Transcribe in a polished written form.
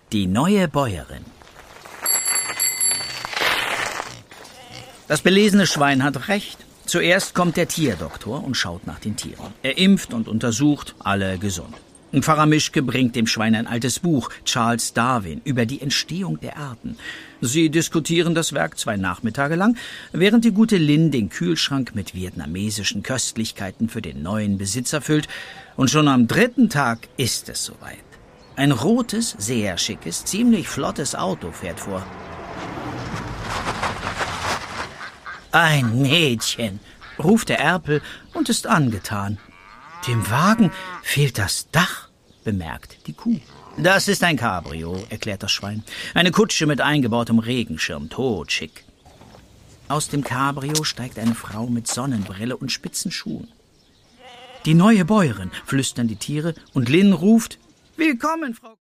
Die neue Bäuerin. Das belesene Schwein hat recht. Zuerst kommt der Tierdoktor und schaut nach den Tieren. Er impft und untersucht, alle gesund. Pfarrer Mischke bringt dem Schwein ein altes Buch, Charles Darwin, über die Entstehung der Arten. Sie diskutieren das Werk 2 Nachmittage lang, während die gute Lynn den Kühlschrank mit vietnamesischen Köstlichkeiten für den neuen Besitzer füllt. Und schon am 3. Tag ist es soweit. Ein rotes, sehr schickes, ziemlich flottes Auto fährt vor. »Ein Mädchen«, ruft der Erpel und ist angetan. »Dem Wagen fehlt das Dach«, bemerkt die Kuh. »Das ist ein Cabrio«, erklärt das Schwein. »Eine Kutsche mit eingebautem Regenschirm, totschick.« Aus dem Cabrio steigt eine Frau mit Sonnenbrille und spitzen Schuhen. »Die neue Bäuerin«, flüstern die Tiere, und Lynn ruft: »Willkommen, Frau